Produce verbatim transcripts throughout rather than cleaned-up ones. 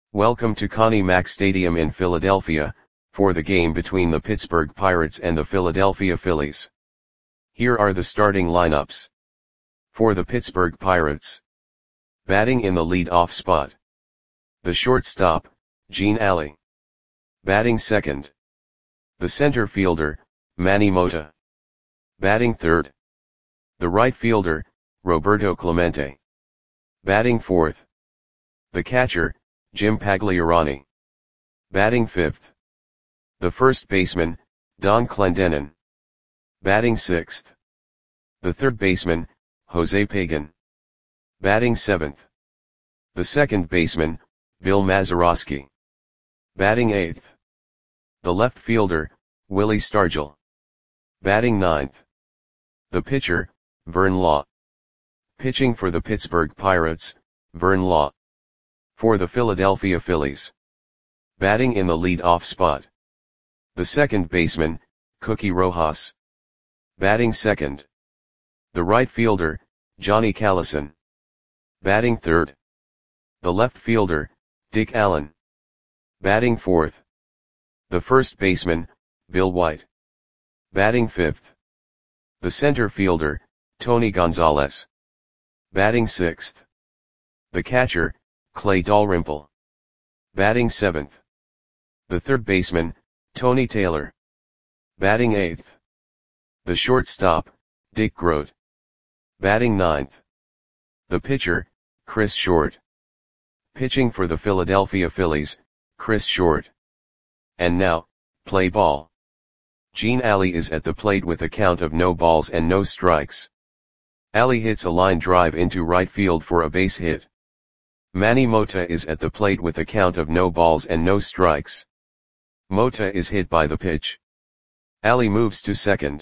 Welcome to Connie Mack Stadium in Philadelphia, for the game between the Pittsburgh Pirates and the Philadelphia Phillies. Here are the starting lineups. For the Pittsburgh Pirates. Batting in the lead-off spot. The shortstop, Gene Alley. Batting second. The center fielder, Manny Mota. Batting third. The right fielder, Roberto Clemente. Batting fourth. The catcher, Jim Pagliarani. Batting fifth. The first baseman, Don Clendenon. Batting sixth. The third baseman, Jose Pagan. Batting seventh. The second baseman, Bill Mazeroski. Batting eighth. The left fielder, Willie Stargell. Batting ninth. The pitcher, Vern Law. Pitching for the Pittsburgh Pirates, Vern Law. For the Philadelphia Phillies. Batting in the lead-off spot. The second baseman, Cookie Rojas. Batting second. The right fielder, Johnny Callison. Batting third. The left fielder, Dick Allen. Batting fourth. The first baseman, Bill White. Batting fifth. The center fielder, Tony Gonzalez. Batting sixth. The catcher, Clay Dalrymple. Batting seventh. The third baseman, Tony Taylor. Batting eighth. The shortstop, Dick Groat. Batting ninth. The pitcher, Chris Short. Pitching for the Philadelphia Phillies, Chris Short. And now, play ball. Gene Alley is at the plate with a count of no balls and no strikes. Alley hits a line drive into right field for a base hit. Manny Mota is at the plate with a count of no balls and no strikes. Mota is hit by the pitch. Alley moves to second.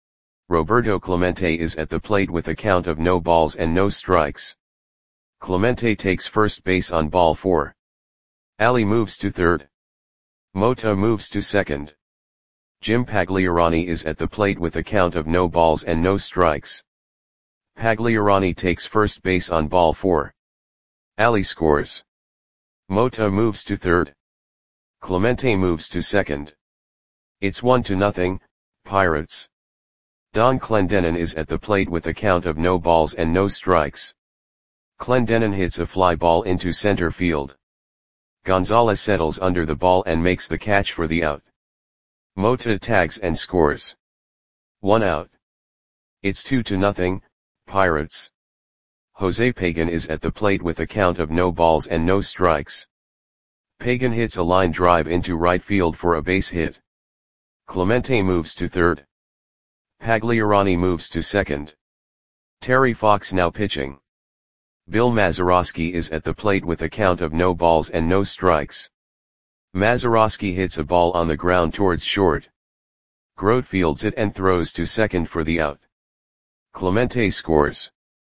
Roberto Clemente is at the plate with a count of no balls and no strikes. Clemente takes first base on ball four. Alley moves to third. Mota moves to second. Jim Pagliarani is at the plate with a count of no balls and no strikes. Pagliarani takes first base on ball four. Alley scores. Mota moves to third. Clemente moves to second. It's one to nothing, Pirates. Don Clendenon is at the plate with a count of no balls and no strikes. Clendenon hits a fly ball into center field. Gonzalez settles under the ball and makes the catch for the out. Mota tags and scores. One out. It's two to nothing, Pirates. Jose Pagan is at the plate with a count of no balls and no strikes. Pagan hits a line drive into right field for a base hit. Clemente moves to third. Pagliarani moves to second. Terry Fox now pitching. Bill Mazeroski is at the plate with a count of no balls and no strikes. Mazeroski hits a ball on the ground towards short. Groat fields it and throws to second for the out. Clemente scores.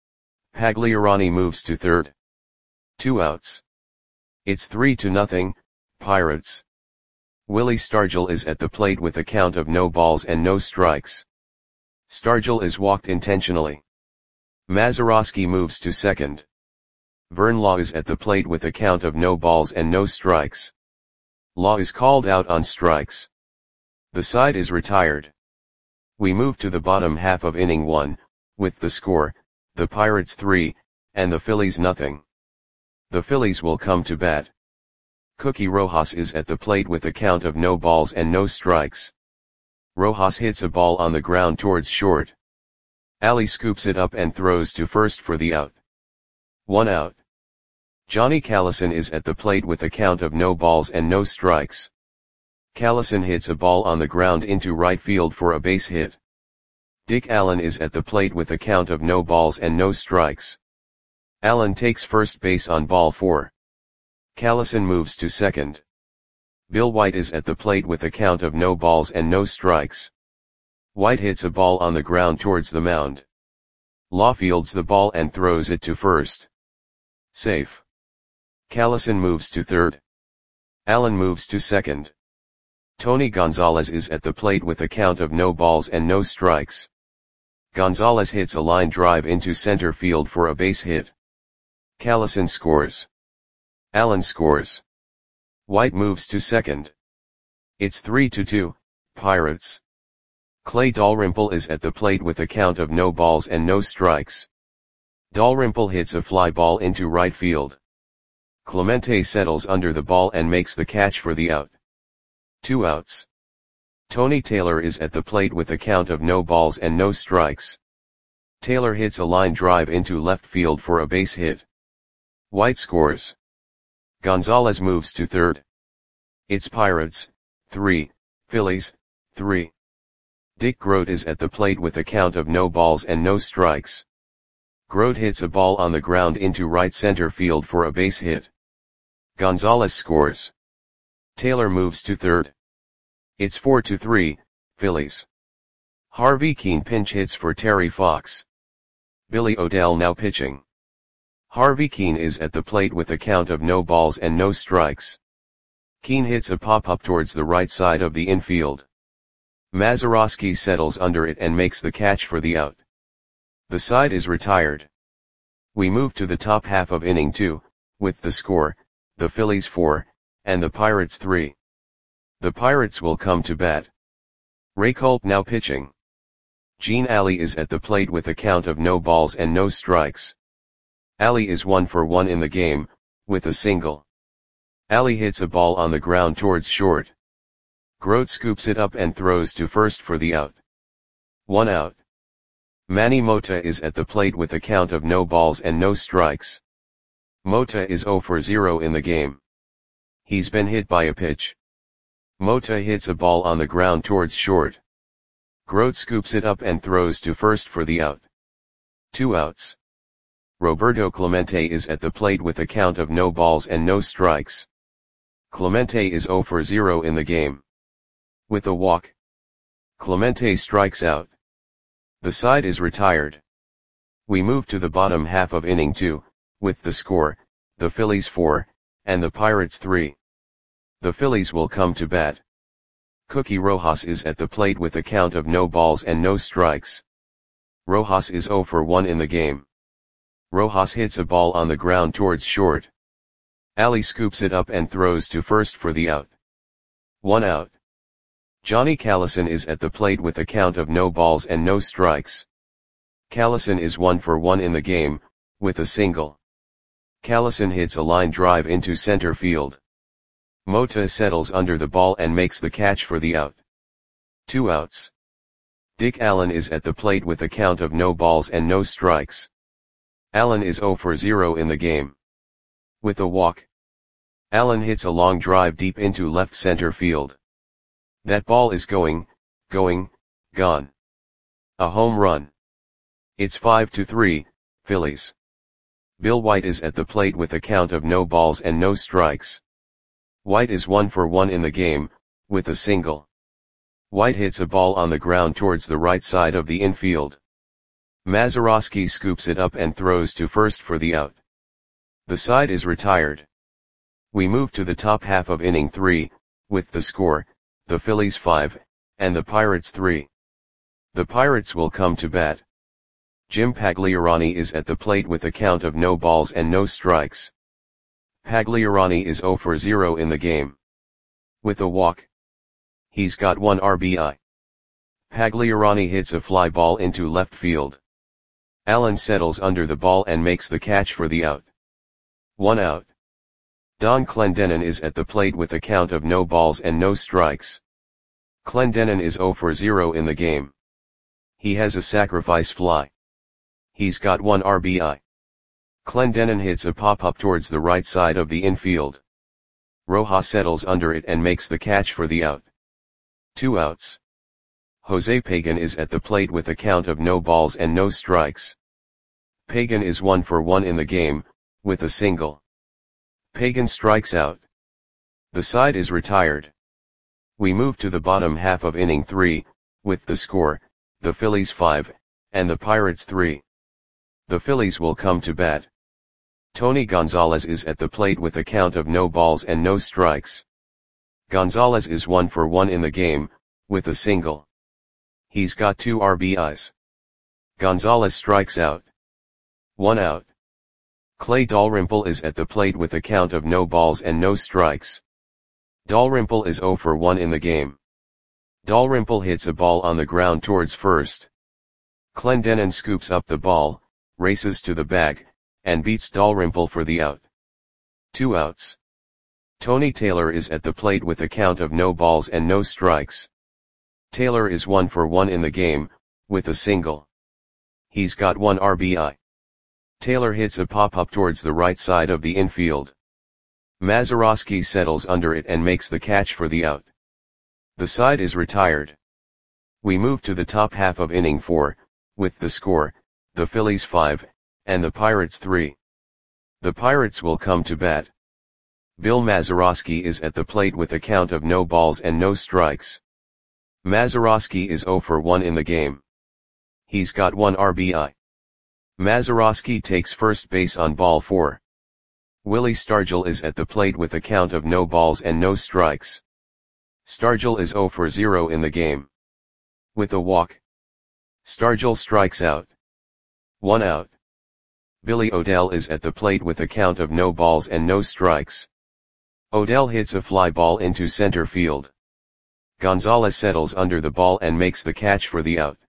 Pagliarani moves to third. Two outs. It's three to nothing, Pirates. Willie Stargell is at the plate with a count of no balls and no strikes. Stargell is walked intentionally. Mazeroski moves to second. Vern Law is at the plate with a count of no balls and no strikes. Law is called out on strikes. The side is retired. We move to the bottom half of inning one, with the score, the Pirates three, and the Phillies nothing. The Phillies will come to bat. Cookie Rojas is at the plate with a count of no balls and no strikes. Rojas hits a ball on the ground towards short. Alley scoops it up and throws to first for the out. One out. Johnny Callison is at the plate with a count of no balls and no strikes. Callison hits a ball on the ground into right field for a base hit. Dick Allen is at the plate with a count of no balls and no strikes. Allen takes first base on ball four. Callison moves to second. Bill White is at the plate with a count of no balls and no strikes. White hits a ball on the ground towards the mound. Law fields the ball and throws it to first. Safe. Callison moves to third. Allen moves to second. Tony Gonzalez is at the plate with a count of no balls and no strikes. Gonzalez hits a line drive into center field for a base hit. Callison scores. Allen scores. White moves to second. It's three to two, Pirates. Clay Dalrymple is at the plate with a count of no balls and no strikes. Dalrymple hits a fly ball into right field. Clemente settles under the ball and makes the catch for the out. Two outs. Tony Taylor is at the plate with a count of no balls and no strikes. Taylor hits a line drive into left field for a base hit. White scores. Gonzalez moves to third. It's Pirates, three, Phillies, three. Dick Grote is at the plate with a count of no balls and no strikes. Grote hits a ball on the ground into right center field for a base hit. Gonzalez scores. Taylor moves to third. It's four to three, Phillies. Harvey Keene pinch hits for Terry Fox. Billy O'Dell now pitching. Harvey Keene is at the plate with a count of no balls and no strikes. Keene hits a pop-up towards the right side of the infield. Mazeroski settles under it and makes the catch for the out. The side is retired. We move to the top half of inning two, with the score, the Phillies four, and the Pirates three. The Pirates will come to bat. Ray Culp now pitching. Gene Alley is at the plate with a count of no balls and no strikes. Alley is one for one in the game, with a single. Alley hits a ball on the ground towards short. Grote scoops it up and throws to first for the out. One out. Manny Mota is at the plate with a count of no balls and no strikes. Mota is zero for zero in the game. He's been hit by a pitch. Mota hits a ball on the ground towards short. Grote scoops it up and throws to first for the out. Two outs. Roberto Clemente is at the plate with a count of no balls and no strikes. Clemente is zero for zero in the game. With a walk, Clemente strikes out. The side is retired. We move to the bottom half of inning two, with the score, the Phillies four, and the Pirates three. The Phillies will come to bat. Cookie Rojas is at the plate with a count of no balls and no strikes. Rojas is zero for one in the game. Rojas hits a ball on the ground towards short. Alley scoops it up and throws to first for the out. One out. Johnny Callison is at the plate with a count of no balls and no strikes. Callison is one for one in the game, with a single. Callison hits a line drive into center field. Mota settles under the ball and makes the catch for the out. Two outs. Dick Allen is at the plate with a count of no balls and no strikes. Allen is zero for zero in the game. With a walk, Allen hits a long drive deep into left center field. That ball is going, going, gone. A home run. It's five to three, Phillies. Bill White is at the plate with a count of no balls and no strikes. White is one for one in the game, with a single. White hits a ball on the ground towards the right side of the infield. Mazeroski scoops it up and throws to first for the out. The side is retired. We move to the top half of inning three, with the score, the Phillies five, and the Pirates three. The Pirates will come to bat. Jim Pagliarani is at the plate with a count of no balls and no strikes. Pagliarani is zero for zero in the game. With a walk, he's got one R B I. Pagliarani hits a fly ball into left field. Allen settles under the ball and makes the catch for the out. One out. Don Clendenon is at the plate with a count of no balls and no strikes. Clendenon is zero for zero in the game. He has a sacrifice fly. He's got one R B I. Clendenon hits a pop-up towards the right side of the infield. Rojas settles under it and makes the catch for the out. Two outs. Jose Pagan is at the plate with a count of no balls and no strikes. Pagan is one for one in the game, with a single. Pagan strikes out. The side is retired. We move to the bottom half of inning three, with the score, the Phillies five, and the Pirates three. The Phillies will come to bat. Tony Gonzalez is at the plate with a count of no balls and no strikes. Gonzalez is one for one in the game, with a single. He's got two R B Is. Gonzalez strikes out. One out. Clay Dalrymple is at the plate with a count of no balls and no strikes. Dalrymple is zero for one in the game. Dalrymple hits a ball on the ground towards first. Clendenin scoops up the ball, races to the bag, and beats Dalrymple for the out. Two outs. Tony Taylor is at the plate with a count of no balls and no strikes. Taylor is one for one in the game, with a single. He's got one R B I. Taylor hits a pop-up towards the right side of the infield. Mazeroski settles under it and makes the catch for the out. The side is retired. We move to the top half of inning four, with the score, the Phillies five, and the Pirates three. The Pirates will come to bat. Bill Mazeroski is at the plate with a count of no balls and no strikes. Mazeroski is zero for one in the game. He's got one R B I. Mazeroski takes first base on ball four. Willie Stargell is at the plate with a count of no balls and no strikes. Stargell is zero for zero in the game. With a walk, Stargell strikes out. One out. Billy O'Dell is at the plate with a count of no balls and no strikes. O'Dell hits a fly ball into center field. Gonzalez settles under the ball and makes the catch for the out.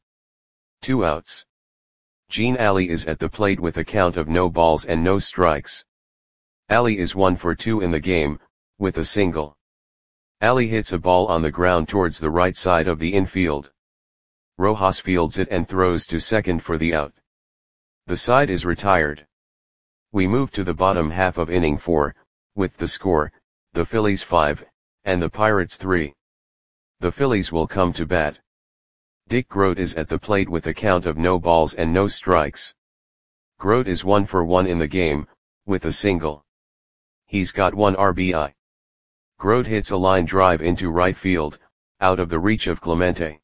Two outs. Gene Alley is at the plate with a count of no balls and no strikes. Alley is one for two in the game, with a single. Alley hits a ball on the ground towards the right side of the infield. Rojas fields it and throws to second for the out. The side is retired. We move to the bottom half of inning four, with the score, the Phillies five, and the Pirates three. The Phillies will come to bat. Dick Groat is at the plate with a count of no balls and no strikes. Groat is one for one in the game, with a single. He's got one R B I. Groat hits a line drive into right field, out of the reach of Clemente.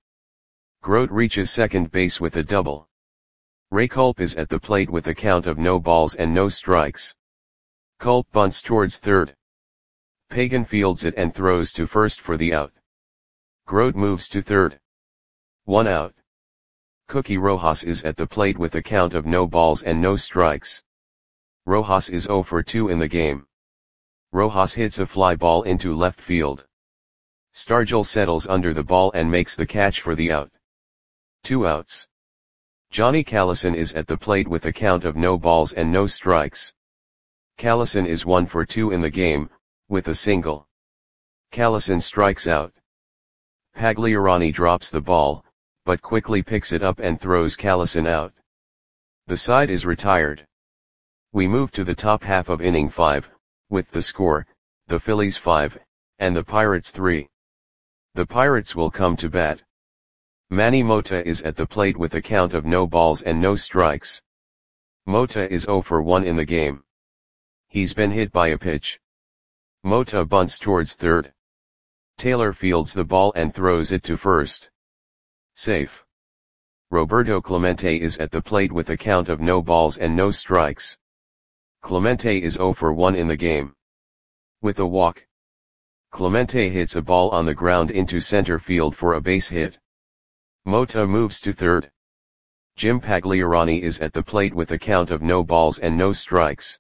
Groat reaches second base with a double. Ray Culp is at the plate with a count of no balls and no strikes. Culp bunts towards third. Pagan fields it and throws to first for the out. Groat moves to third. One out. Cookie Rojas is at the plate with a count of no balls and no strikes. Rojas is zero for two in the game. Rojas hits a fly ball into left field. Stargell settles under the ball and makes the catch for the out. Two outs. Johnny Callison is at the plate with a count of no balls and no strikes. Callison is one for two in the game, with a single. Callison strikes out. Pagliarani drops the ball, but quickly picks it up and throws Callison out. The side is retired. We move to the top half of inning five, with the score, the Phillies five, and the Pirates three. The Pirates will come to bat. Manny Mota is at the plate with a count of no balls and no strikes. Mota is zero for one in the game. He's been hit by a pitch. Mota bunts towards third. Taylor fields the ball and throws it to first. Safe. Roberto Clemente is at the plate with a count of no balls and no strikes. Clemente is zero for one in the game. With a walk, Clemente hits a ball on the ground into center field for a base hit. Mota moves to third. Jim Pagliarani is at the plate with a count of no balls and no strikes.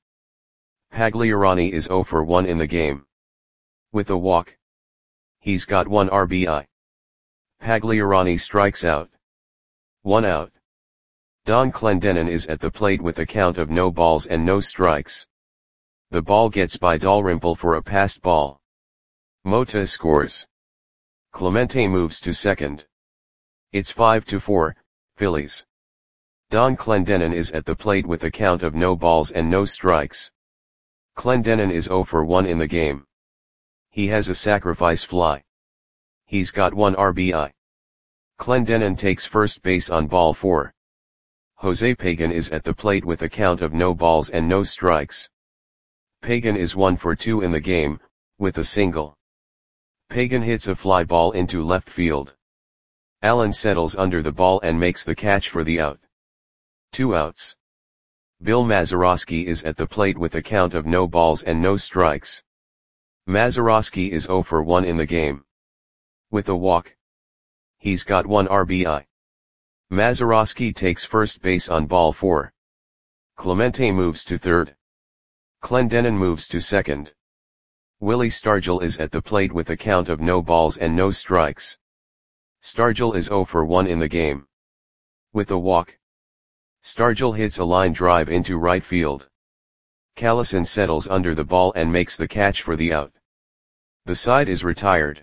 Pagliarani is zero for one in the game. With a walk, he's got one R B I. Pagliarani strikes out. One out. Don Clendenin is at the plate with a count of no balls and no strikes. The ball gets by Dalrymple for a passed ball. Mota scores. Clemente moves to second. It's five to four, Phillies. Don Clendenin is at the plate with a count of no balls and no strikes. Clendenin is zero for one in the game. He has a sacrifice fly. He's got one R B I. Clendenin takes first base on ball four. Jose Pagan is at the plate with a count of no balls and no strikes. Pagan is one for two in the game, with a single. Pagan hits a fly ball into left field. Allen settles under the ball and makes the catch for the out. Two outs. Bill Mazeroski is at the plate with a count of no balls and no strikes. Mazeroski is zero for one in the game. With a walk, he's got one R B I. Mazeroski takes first base on ball four. Clemente moves to third. Clendenin moves to second. Willie Stargell is at the plate with a count of no balls and no strikes. Stargell is zero for one in the game. With a walk, Stargell hits a line drive into right field. Callison settles under the ball and makes the catch for the out. The side is retired.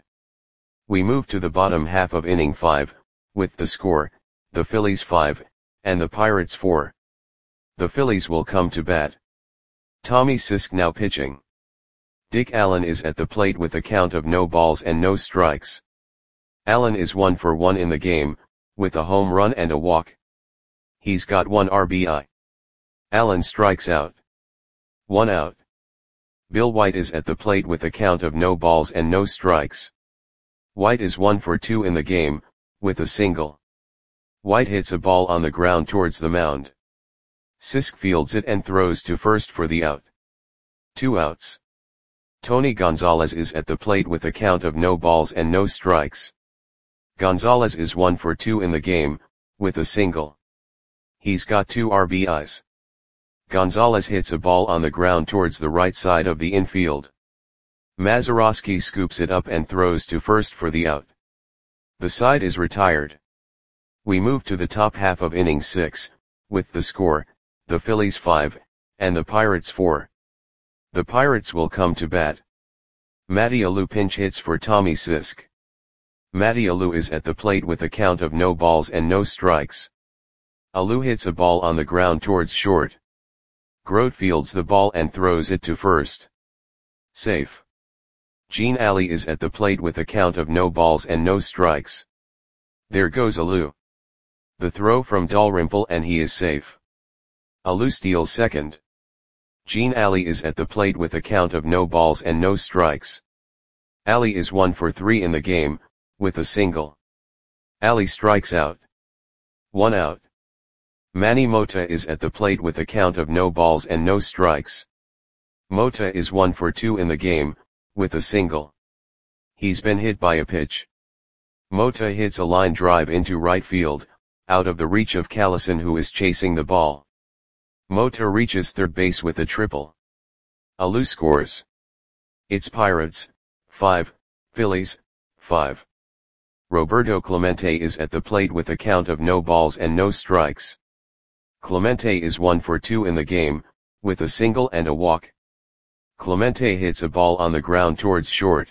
We move to the bottom half of inning five, with the score, the Phillies five, and the Pirates four. The Phillies will come to bat. Tommy Sisk now pitching. Dick Allen is at the plate with a count of no balls and no strikes. Allen is one for one in the game, with a home run and a walk. He's got one R B I. Allen strikes out. One out. Bill White is at the plate with a count of no balls and no strikes. White is one for two in the game, with a single. White hits a ball on the ground towards the mound. Sisk fields it and throws to first for the out. Two outs. Tony Gonzalez is at the plate with a count of no balls and no strikes. Gonzalez is one for two in the game, with a single. He's got two R B Is. Gonzalez hits a ball on the ground towards the right side of the infield. Mazeroski scoops it up and throws to first for the out. The side is retired. We move to the top half of inning six, with the score, the Phillies five, and the Pirates four. The Pirates will come to bat. Matty Alou pinch hits for Tommy Sisk. Matty Alou is at the plate with a count of no balls and no strikes. Alou hits a ball on the ground towards short. Grote fields the ball and throws it to first. Safe. Gene Alley is at the plate with a count of no balls and no strikes. There goes Alou. The throw from Dalrymple and he is safe. Alou steals second. Gene Alley is at the plate with a count of no balls and no strikes. Alley is one for three in the game, with a single. Alley strikes out. One out. Manny Mota is at the plate with a count of no balls and no strikes. Mota is one for two in the game, with a single. He's been hit by a pitch. Mota hits a line drive into right field, out of the reach of Callison who is chasing the ball. Mota reaches third base with a triple. Alou scores. It's Pirates, five, Phillies, five. Roberto Clemente is at the plate with a count of no balls and no strikes. Clemente is one for two in the game, with a single and a walk. Clemente hits a ball on the ground towards short.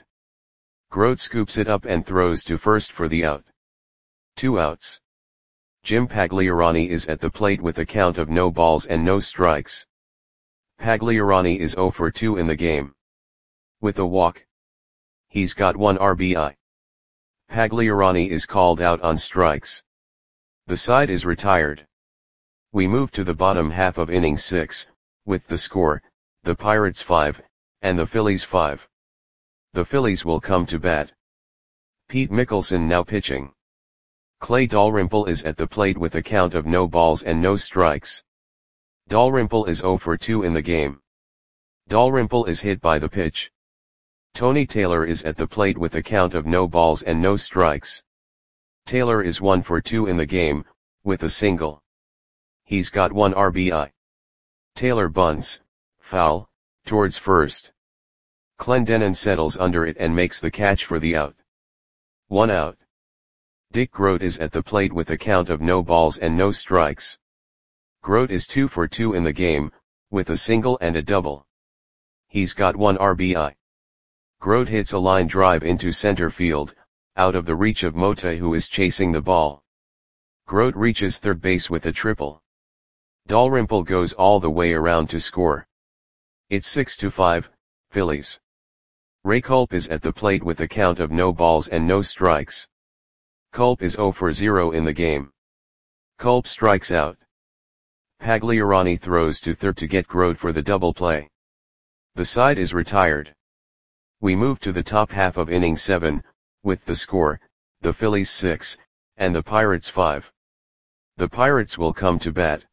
Grote scoops it up and throws to first for the out. Two outs. Jim Pagliarani is at the plate with a count of no balls and no strikes. Pagliarani is zero for two in the game. With a walk. He's got one R B I. Pagliarani is called out on strikes. The side is retired. We move to the bottom half of inning six, with the score, the Pirates five, and the Phillies five. The Phillies will come to bat. Pete Mickelson now pitching. Clay Dalrymple is at the plate with a count of no balls and no strikes. Dalrymple is zero for two in the game. Dalrymple is hit by the pitch. Tony Taylor is at the plate with a count of no balls and no strikes. Taylor is one for two in the game, with a single. He's got one R B I. Taylor bunts, foul, towards first. Clendenon settles under it and makes the catch for the out. One out. Dick Grote is at the plate with a count of no balls and no strikes. Grote is two for two in the game, with a single and a double. He's got one R B I. Grote hits a line drive into center field, out of the reach of Mota who is chasing the ball. Grote reaches third base with a triple. Dalrymple goes all the way around to score. It's six to five, Phillies. Ray Culp is at the plate with a count of no balls and no strikes. Culp is zero for zero in the game. Culp strikes out. Pagliarani throws to third to get Grote for the double play. The side is retired. We move to the top half of inning seven, with the score, the Phillies six, and the Pirates five. The Pirates will come to bat.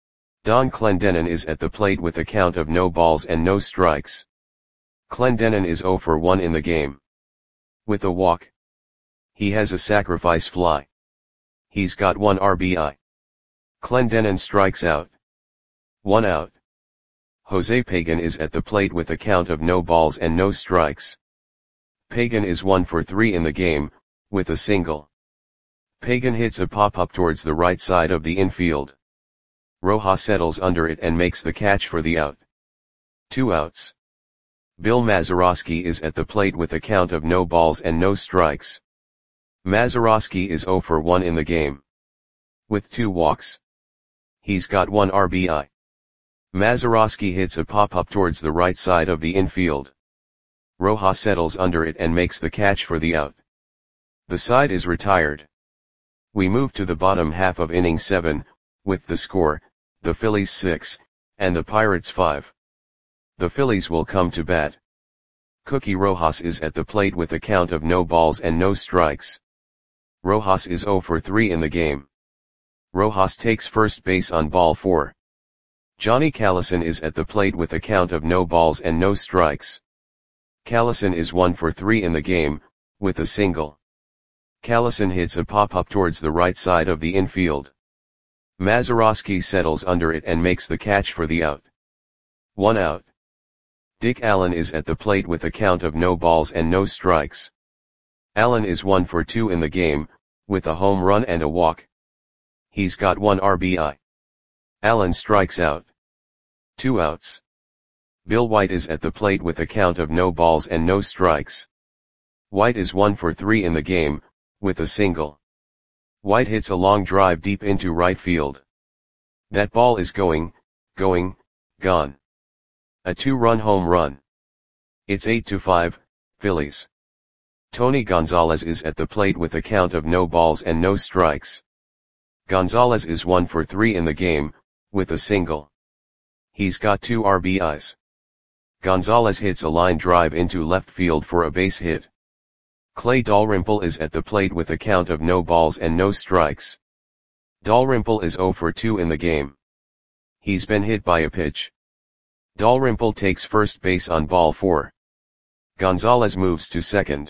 Don Clendenon is at the plate with a count of no balls and no strikes. Clendenon is zero for one in the game. With a walk. He has a sacrifice fly. He's got one R B I. Clendenon strikes out. One out. Jose Pagan is at the plate with a count of no balls and no strikes. Pagan is one for three in the game, with a single. Pagan hits a pop-up towards the right side of the infield. Rojas settles under it and makes the catch for the out. Two outs. Bill Mazeroski is at the plate with a count of no balls and no strikes. Mazeroski is zero for one in the game, with two walks. He's got one R B I. Mazeroski hits a pop-up towards the right side of the infield. Rojas settles under it and makes the catch for the out. The side is retired. We move to the bottom half of inning seven, with the score, the Phillies six, and the Pirates five. The Phillies will come to bat. Cookie Rojas is at the plate with a count of no balls and no strikes. Rojas is zero for three in the game. Rojas takes first base on ball four. Johnny Callison is at the plate with a count of no balls and no strikes. Callison is one for three in the game, with a single. Callison hits a pop-up towards the right side of the infield. Mazeroski settles under it and makes the catch for the out. One out. Dick Allen is at the plate with a count of no balls and no strikes. Allen is one for two in the game, with a home run and a walk. He's got one R B I. Allen strikes out. Two outs. Bill White is at the plate with a count of no balls and no strikes. White is one for three in the game, with a single. White hits a long drive deep into right field. That ball is going, going, gone. A two-run home run. It's eight to five, Phillies. Tony Gonzalez is at the plate with a count of no balls and no strikes. Gonzalez is one for three in the game, with a single. He's got two R B Is. Gonzalez hits a line drive into left field for a base hit. Clay Dalrymple is at the plate with a count of no balls and no strikes. Dalrymple is zero for two in the game. He's been hit by a pitch. Dalrymple takes first base on ball four. Gonzalez moves to second.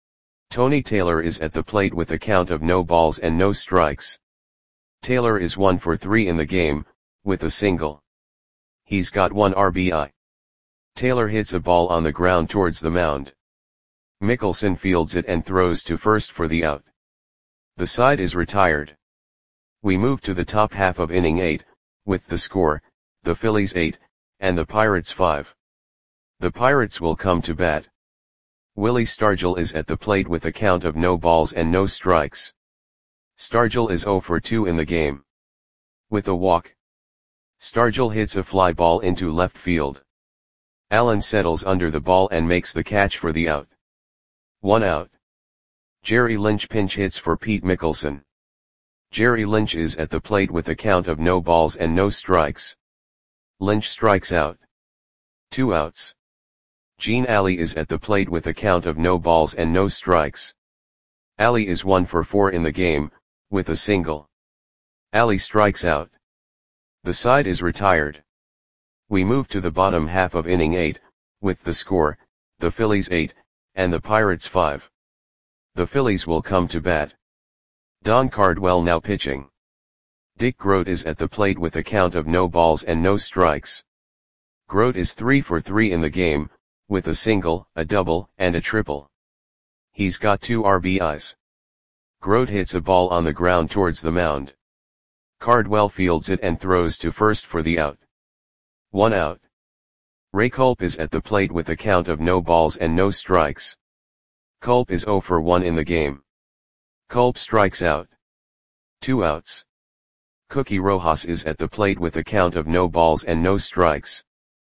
Tony Taylor is at the plate with a count of no balls and no strikes. Taylor is one for three in the game, with a single. He's got one R B I. Taylor hits a ball on the ground towards the mound. Mickelson fields it and throws to first for the out. The side is retired. We move to the top half of inning eight, with the score, the Phillies eight, and the Pirates five. The Pirates will come to bat. Willie Stargell is at the plate with a count of no balls and no strikes. Stargell is zero for two in the game, with a walk. Stargell hits a fly ball into left field. Allen settles under the ball and makes the catch for the out. One out. Jerry Lynch pinch hits for Pete Mickelson. Jerry Lynch is at the plate with a count of no balls and no strikes. Lynch strikes out. Two outs. Gene Alley is at the plate with a count of no balls and no strikes. Alley is one for four in the game, with a single. Alley strikes out. The side is retired. We move to the bottom half of inning eight, with the score, the Phillies eight, and the Pirates five. The Phillies will come to bat. Don Cardwell now pitching. Dick Groat is at the plate with a count of no balls and no strikes. Groat is three for three in the game, with a single, a double, and a triple. He's got two R B Is. Groat hits a ball on the ground towards the mound. Cardwell fields it and throws to first for the out. One out. Ray Culp is at the plate with a count of no balls and no strikes. Culp is zero for one in the game. Culp strikes out. Two outs. Cookie Rojas is at the plate with a count of no balls and no strikes.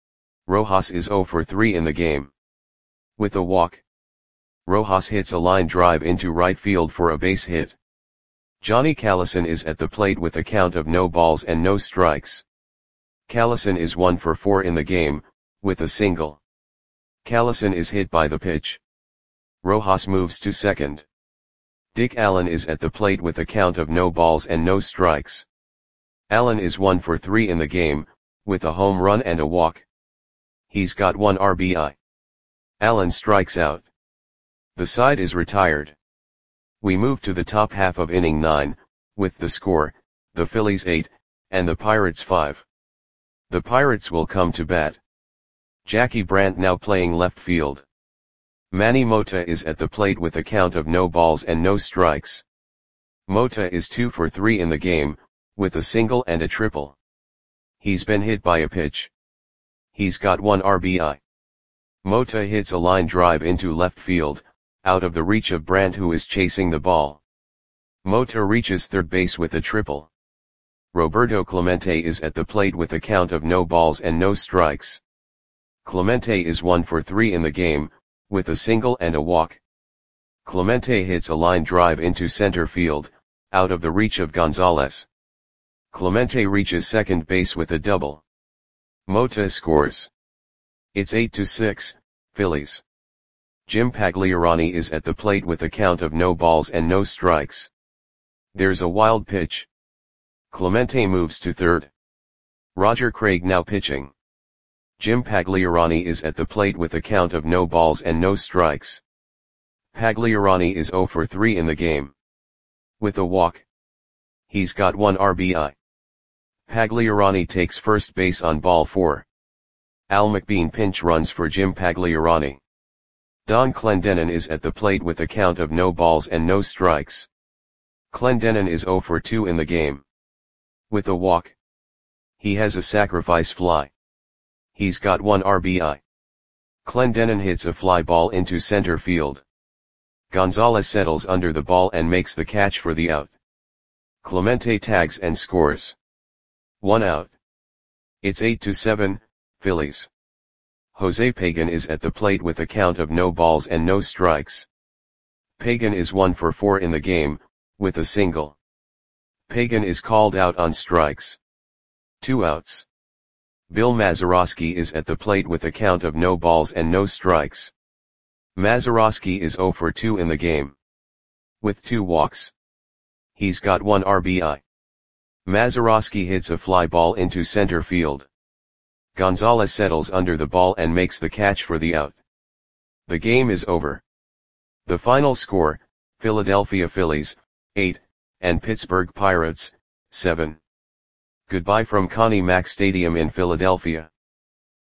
Rojas is zero for three in the game, with a walk. Rojas hits a line drive into right field for a base hit. Johnny Callison is at the plate with a count of no balls and no strikes. Callison is one for four in the game, with a single. Callison is hit by the pitch. Rojas moves to second. Dick Allen is at the plate with a count of no balls and no strikes. Allen is one for three in the game, with a home run and a walk. He's got one R B I. Allen strikes out. The side is retired. We move to the top half of inning nine, with the score, the Phillies eight, and the Pirates five. The Pirates will come to bat. Jackie Brandt now playing left field. Manny Mota is at the plate with a count of no balls and no strikes. Mota is two for three in the game, with a single and a triple. He's been hit by a pitch. He's got one R B I. Mota hits a line drive into left field, out of the reach of Brandt, who is chasing the ball. Mota reaches third base with a triple. Roberto Clemente is at the plate with a count of no balls and no strikes. Clemente is one for three in the game, with a single and a walk. Clemente hits a line drive into center field, out of the reach of Gonzalez. Clemente reaches second base with a double. Mota scores. It's eight to six, Phillies. Jim Pagliarani is at the plate with a count of no balls and no strikes. There's a wild pitch. Clemente moves to third. Roger Craig now pitching. Jim Pagliarani is at the plate with a count of no balls and no strikes. Pagliarani is zero for three in the game. With a walk. He's got one R B I. Pagliarani takes first base on ball four. Al McBean pinch runs for Jim Pagliarani. Don Clendenon is at the plate with a count of no balls and no strikes. Clendenon is zero for two in the game. With a walk. He has a sacrifice fly. He's got one R B I. Clendenon hits a fly ball into center field. Gonzalez settles under the ball and makes the catch for the out. Clemente tags and scores. One out. It's eight to seven, Phillies. Jose Pagan is at the plate with a count of no balls and no strikes. Pagan is one for four in the game, with a single. Pagan is called out on strikes. Two outs. Bill Mazeroski is at the plate with a count of no balls and no strikes. Mazeroski is zero for two in the game. With two walks. He's got one R B I. Mazeroski hits a fly ball into center field. Gonzalez settles under the ball and makes the catch for the out. The game is over. The final score, Philadelphia Phillies, eight, and Pittsburgh Pirates, seven. Goodbye from Connie Mack Stadium in Philadelphia.